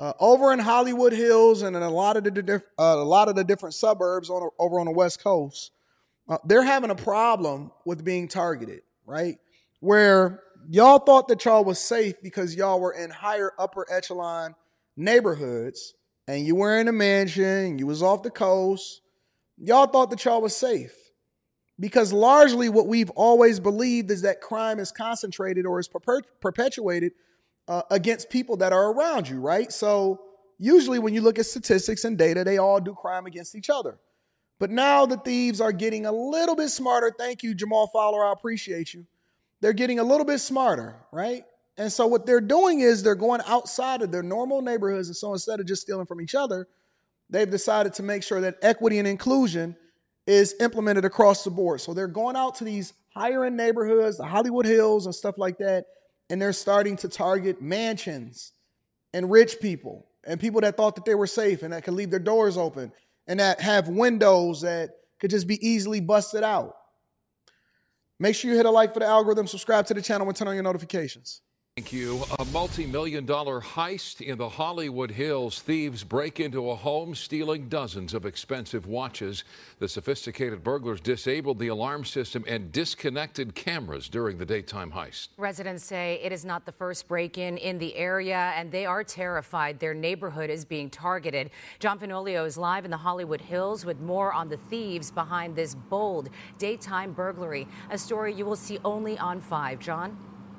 Over in Hollywood Hills and in a lot of the different suburbs over on the West Coast, they're having a problem with being targeted, right? Where y'all thought that y'all was safe because y'all were in higher upper echelon neighborhoods and you were in a mansion, you was off the coast. Y'all thought that y'all was safe because largely what we've always believed is that crime is concentrated or is perpetuated against people that are around you, right? So usually when you look at statistics and data, they all do crime against each other. But now the thieves are getting a little bit smarter. Thank you, Jamal Fowler. I appreciate you. They're getting a little bit smarter, right? And so what they're doing is they're going outside of their normal neighborhoods. And so instead of just stealing from each other, they've decided to make sure that equity and inclusion is implemented across the board. So they're going out to these higher end neighborhoods, the Hollywood Hills and stuff like that. And they're starting to target mansions and rich people and people that thought that they were safe and that could leave their doors open and that have windows that could just be easily busted out. Make sure you hit a like for the algorithm, subscribe to the channel, and turn on your notifications. Thank you. A multi-million-dollar heist in the Hollywood Hills. Thieves break into a home, stealing dozens of expensive watches. The sophisticated burglars disabled the alarm system and disconnected cameras during the daytime heist. Residents say it is not the first break-in in the area, and they are terrified their neighborhood is being targeted. John Fenolio is live in the Hollywood Hills with more on the thieves behind this bold daytime burglary, a story you will see only on 5. John?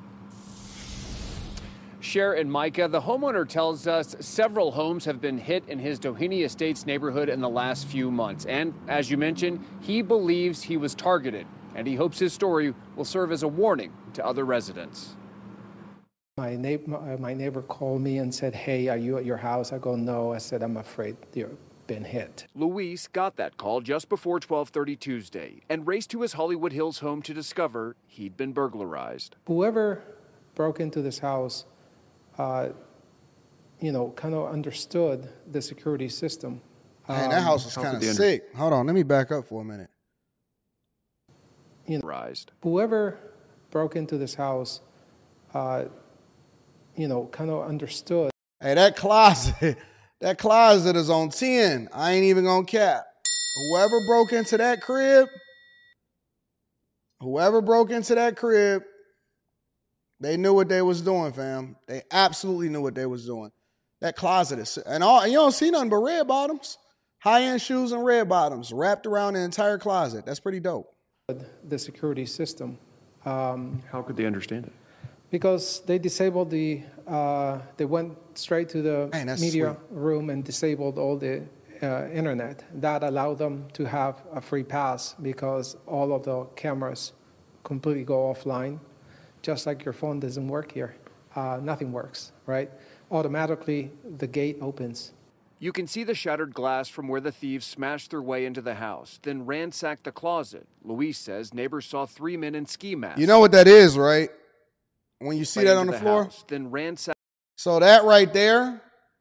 Cher and Micah, the homeowner tells us several homes have been hit in his Doheny Estates neighborhood in the last few months. And as you mentioned, he believes he was targeted, and he hopes his story will serve as a warning to other residents. My neighbor called me and said, "Hey, are you at your house?" I go, "No." I said, "I'm afraid you've been hit." Luis got that call just before 12:30 Tuesday and raced to his Hollywood Hills home to discover he'd been burglarized. Whoever broke into this house kind of understood the security system. Man, that house was kind of sick. Hold on, let me back up for a minute. Whoever broke into this house, kind of understood. Hey, that closet is on 10. I ain't even gonna cap. Whoever broke into that crib, they knew what they was doing, fam. They absolutely knew what they was doing. That closet is, and you don't see nothing but red bottoms, high-end shoes and red bottoms wrapped around the entire closet. That's pretty dope. The security system. How could they understand it? Because they disabled they went straight to the media room and disabled all the internet. That allowed them to have a free pass because all of the cameras completely go offline. Just like your phone doesn't work here. Nothing works, right? Automatically, the gate opens. You can see the shattered glass from where the thieves smashed their way into the house, then ransacked the closet. Luis says neighbors saw 3 men in ski masks. You know what that is, right? When you see that on the floor? Then ransacked. So that right there,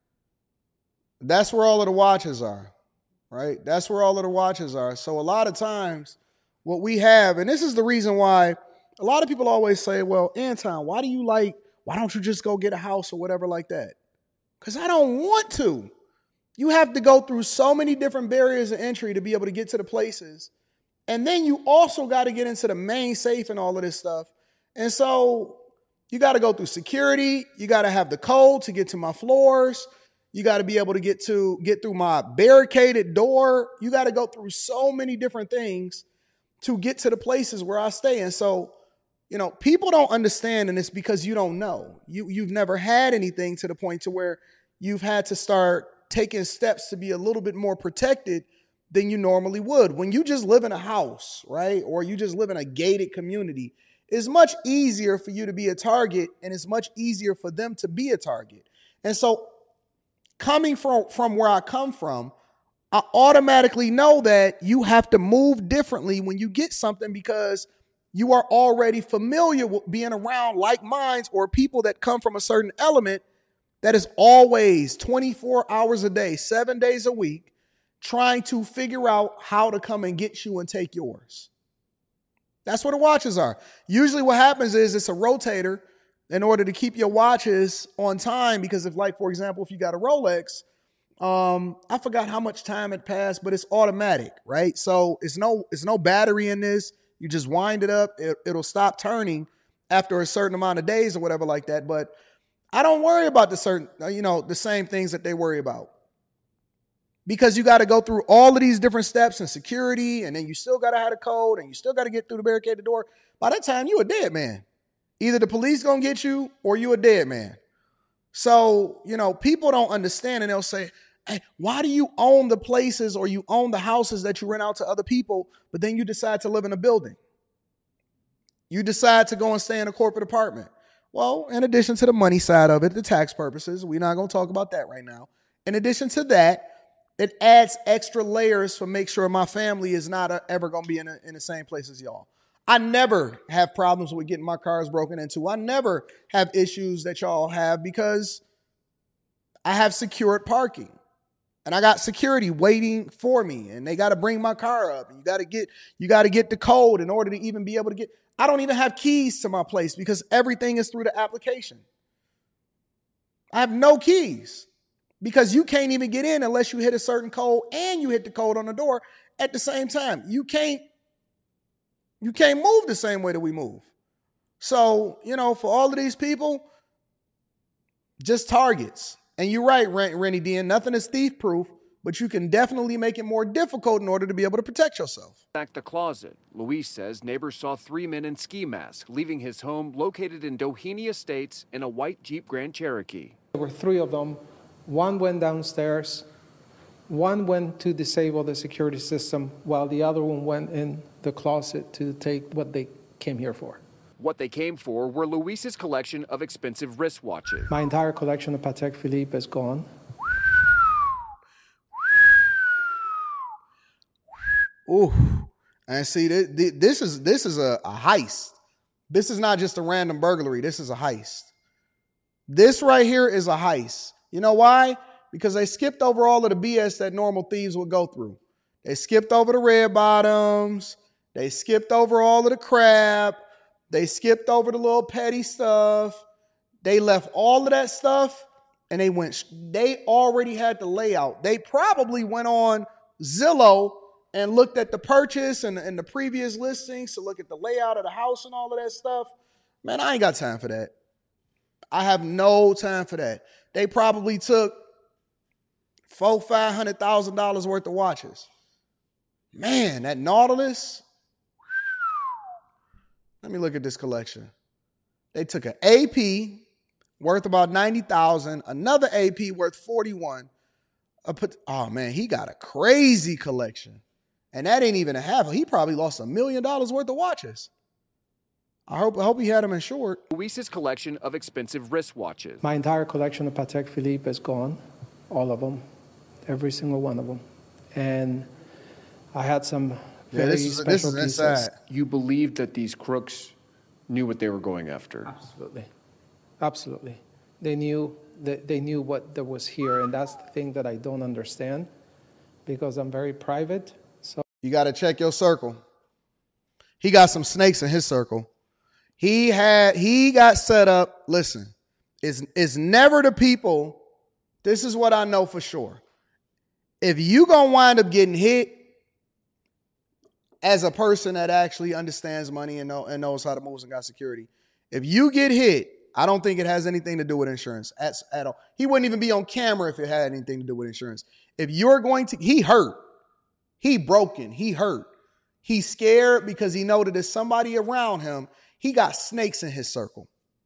that's where all of the watches are, right? That's where all of the watches are. So a lot of times, what we have, and this is the reason why a lot of people always say, well, Anton, why don't you just go get a house or whatever like that? Because I don't want to. You have to go through so many different barriers of entry to be able to get to the places. And then you also got to get into the main safe and all of this stuff. And so you got to go through security. You got to have the code to get to my floors. You got to be able to get through my barricaded door. You got to go through so many different things to get to the places where I stay. And so, people don't understand, and it's because you don't know. You've never had anything to the point to where you've had to start taking steps to be a little bit more protected than you normally would. When you just live in a house, right, or you just live in a gated community, it's much easier for you to be a target, and it's much easier for them to be a target. And so coming from where I come from, I automatically know that you have to move differently when you get something because you are already familiar with being around like minds or people that come from a certain element that is always 24 hours a day, 7 days a week, trying to figure out how to come and get you and take yours. That's what the watches are. Usually what happens is it's a rotator in order to keep your watches on time, because if, like, for example, if you got a Rolex, I forgot how much time had passed, but it's automatic, right? So it's no battery in this. You just wind it up. It'll stop turning after a certain amount of days or whatever like that. But I don't worry about the same things that they worry about, because you got to go through all of these different steps and security, and then you still got to have a code, and you still got to get through the barricaded door. By that time, you a dead man. Either the police gonna get you or you a dead man. So, people don't understand, and they'll say, hey, why do you own the places or you own the houses that you rent out to other people, but then you decide to live in a building? You decide to go and stay in a corporate apartment. Well, in addition to the money side of it, the tax purposes, we're not going to talk about that right now. In addition to that, it adds extra layers to make sure my family is not ever going to be in the same place as y'all. I never have problems with getting my cars broken into. I never have issues that y'all have, because I have secured parking. And I got security waiting for me, and they got to bring my car up, and you got to get the code in order to even be able to get. I don't even have keys to my place because everything is through the application. I have no keys because you can't even get in unless you hit a certain code and you hit the code on the door at the same time. You can't move the same way that we move. So, for all of these people, just targets. And you're right, Rennie D, nothing is thief-proof, but you can definitely make it more difficult in order to be able to protect yourself. Back the closet. Luis says neighbors saw 3 men in ski masks leaving his home located in Doheny Estates in a white Jeep Grand Cherokee. There were 3 of them. One went downstairs. One went to disable the security system, while the other one went in the closet to take what they came here for. What they came for were Luis's collection of expensive wristwatches. My entire collection of Patek Philippe is gone. Ooh, and see, this is a heist. This is not just a random burglary. This is a heist. This right here is a heist. You know why? Because they skipped over all of the BS that normal thieves would go through. They skipped over the red bottoms. They skipped over all of the crap. They skipped over the little petty stuff. They left all of that stuff, and they already had the layout. They probably went on Zillow and looked at the purchase and the previous listings to look at the layout of the house and all of that stuff. Man, I ain't got time for that. I have no time for that. They probably took $400,000-$500,000 worth of watches. Man, that Nautilus. Let me look at this collection. They took an AP worth about $90,000, another AP worth $41,000. Oh man, he got a crazy collection. And that ain't even a half. He probably lost $1 million worth of watches. I hope he had them insured. Luis's collection of expensive wristwatches. My entire collection of Patek Philippe is gone. All of them. Every single one of them. And I had some very special pieces. Inside. You believed that these crooks knew what they were going after? Absolutely. Absolutely. They knew what was here, and that's the thing that I don't understand, because I'm very private. So you got to check your circle. He got some snakes in his circle. He got set up. Listen, it's never the people. This is what I know for sure. If you gonna wind up getting hit as a person that actually understands money and knows how to move and got security, if you get hit, I don't think it has anything to do with insurance at all. He wouldn't even be on camera if it had anything to do with insurance. If you're going to, he hurt, he broken, he hurt, he's scared because he know that there's somebody around him. He got snakes in his circle.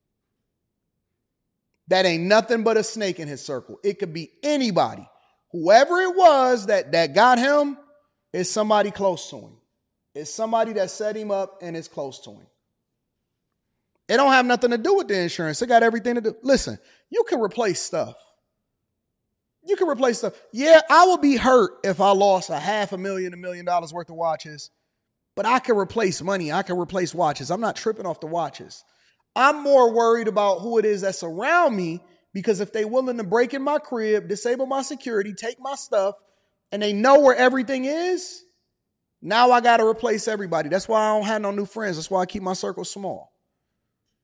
That ain't nothing but a snake in his circle. It could be anybody. Whoever it was that got him is somebody close to him. It's somebody that set him up and is close to him. It don't have nothing to do with the insurance. It got everything to do. Listen, you can replace stuff. You can replace stuff. Yeah, I would be hurt if I lost $500,000, $1 million worth of watches, but I can replace money. I can replace watches. I'm not tripping off the watches. I'm more worried about who it is that's around me, because if they willing to break in my crib, disable my security, take my stuff, and they know where everything is, now I got to replace everybody. That's why I don't have no new friends. That's why I keep my circle small.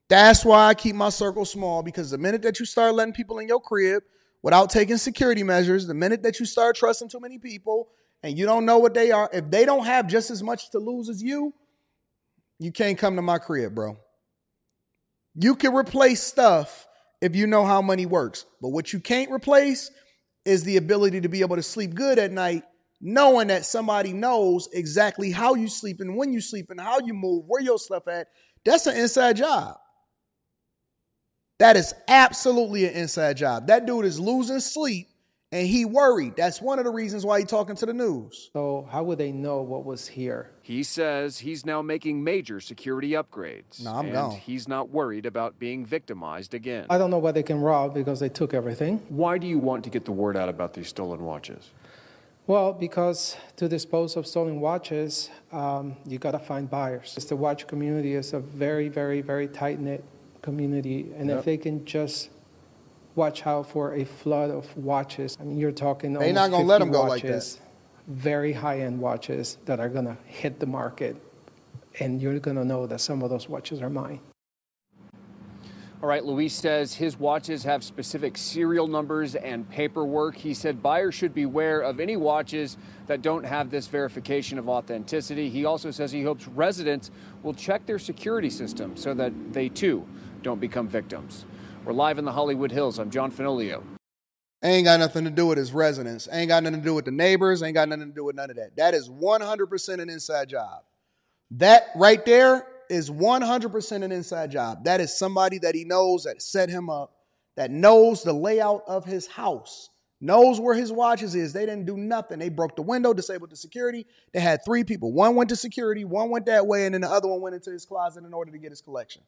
That's why I keep my circle small, because the minute that you start letting people in your crib without taking security measures, the minute that you start trusting too many people and you don't know what they are, if they don't have just as much to lose as you can't come to my crib, bro. You can replace stuff if you know how money works. But what you can't replace is the ability to be able to sleep good at night, knowing that somebody knows exactly how you sleep and when you sleep and how you move, where your stuff at. That's an inside job. That is absolutely an inside job. That dude is losing sleep and he worried. That's one of the reasons why he's talking to the news. So how would they know what was here? He says he's now making major security upgrades. No, I'm and gone. He's not worried about being victimized again. I don't know what they can rob because they took everything. Why do you want to get the word out about these stolen watches? Well, because to dispose of stolen watches, you got to find buyers. The watch community is a very, very, very tight-knit community. And if they can just watch out for a flood of watches, I mean, you're talking they're not going to let them go like that. Very high-end watches that are going to hit the market. And you're going to know that some of those watches are mine. All right, Luis says his watches have specific serial numbers and paperwork. He said buyers should beware of any watches that don't have this verification of authenticity. He also says he hopes residents will check their security system so that they, too, don't become victims. We're live in the Hollywood Hills. I'm John Finolio. Ain't got nothing to do with his residents. Ain't got nothing to do with the neighbors. Ain't got nothing to do with none of that. That is 100% an inside job. That right there is 100% an inside job. That is somebody that he knows that set him up, that knows the layout of his house, knows where his watches is. They didn't do nothing. They broke the window, disabled the security. They had 3 people. One went to security, one went that way, and then the other one went into his closet in order to get his collection.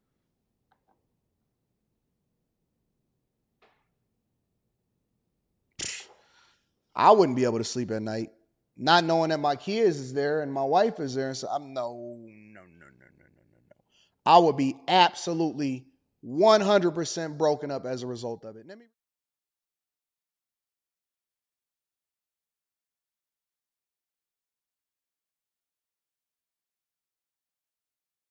I wouldn't be able to sleep at night, not knowing that my kids is there and my wife is there. And so I'm no. I would be absolutely 100% broken up as a result of it.